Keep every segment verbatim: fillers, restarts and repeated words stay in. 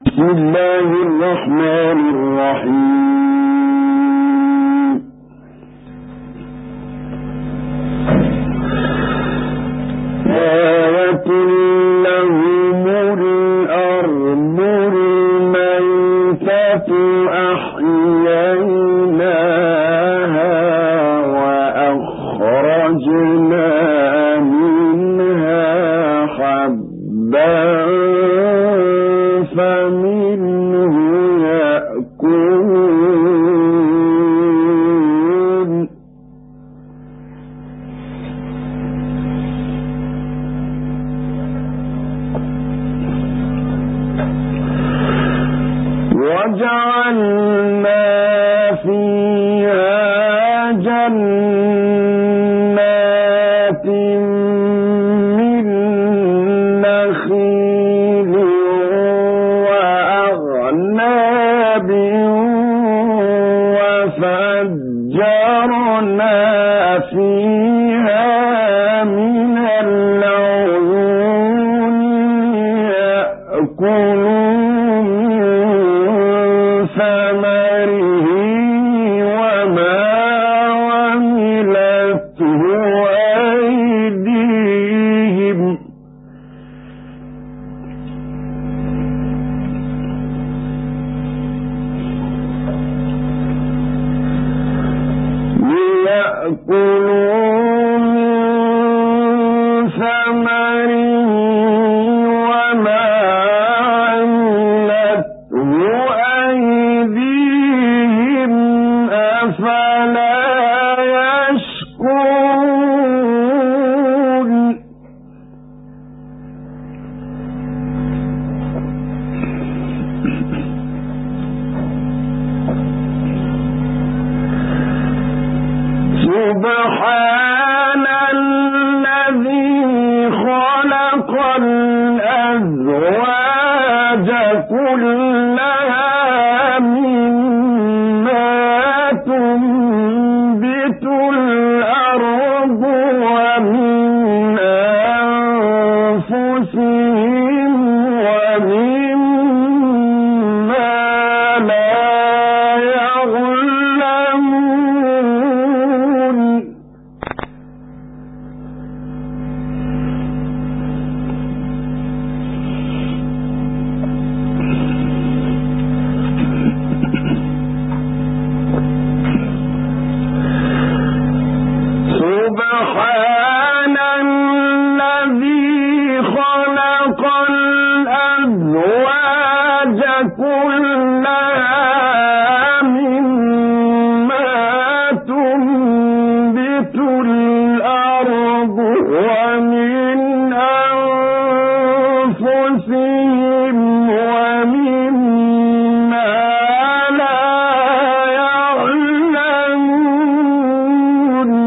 بسم الله الرحمن الرحيم. آية لهم الأرض الميتة أحييناها وأخرجنا منها حبا فمنه يأكلون وجعلنا فيها جنات من نخيل وأعناب وفجرنا فيها من العيون يأكلون ثمره وما عملته أيديهم ليأكلوا من ثمره وما عملته أيديهم أفلا يشكرون سبحان الذي خلق الأزواج كلها مما تنبت الأرض ومن أنفسهم ومما لا يعلمون سبحان الذي خلق الأزواج كلها مما تنبت الأرض ومن أنفسهم ومما لا يعلمون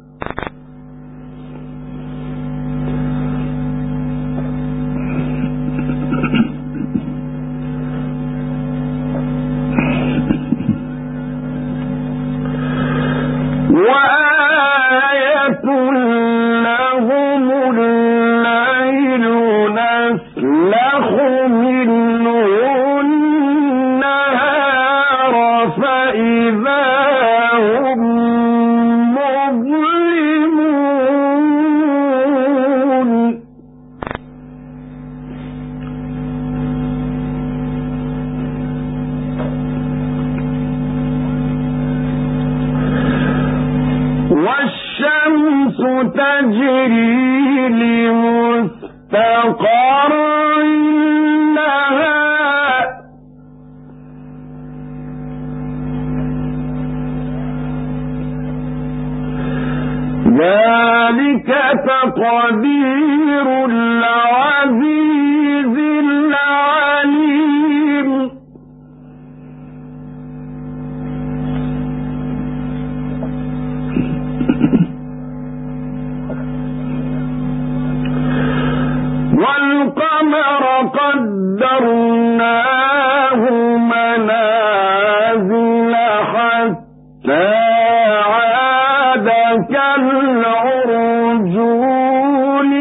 وآية لهم الليل نسلخ منه النهار فإذا هم مظلمون والشمس تجري لمستقر لها ذلك تقدير العزيز العليم. والقمر قدرناه منازل حتى عاد كالعرجون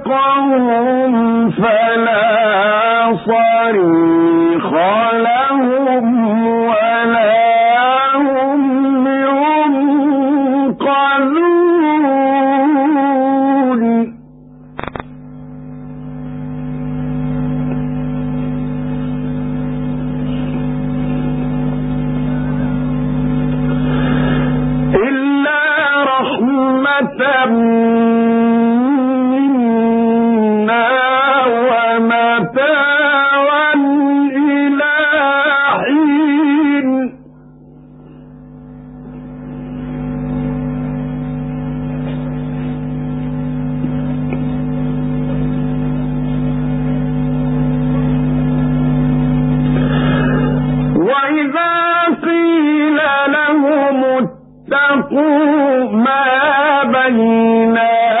فوقهم فلا صريخ لهم ولا هم ينقذون إلا رحمة منا ومتاعا إلى حين وإذا قيل لهم اتقوا ما بين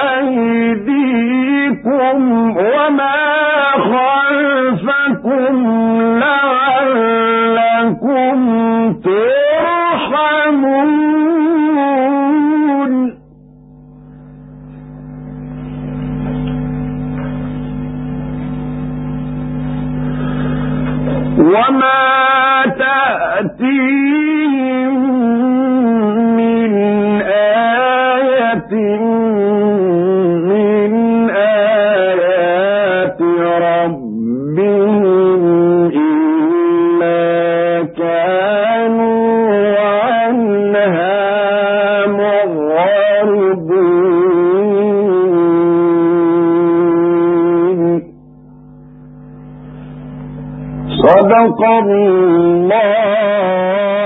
أيديكم وما خلفكم لعلكم ترحمون وما تأتيهم من آية من آيات ربهم إلا كانوا عنها معرضين. صدق الله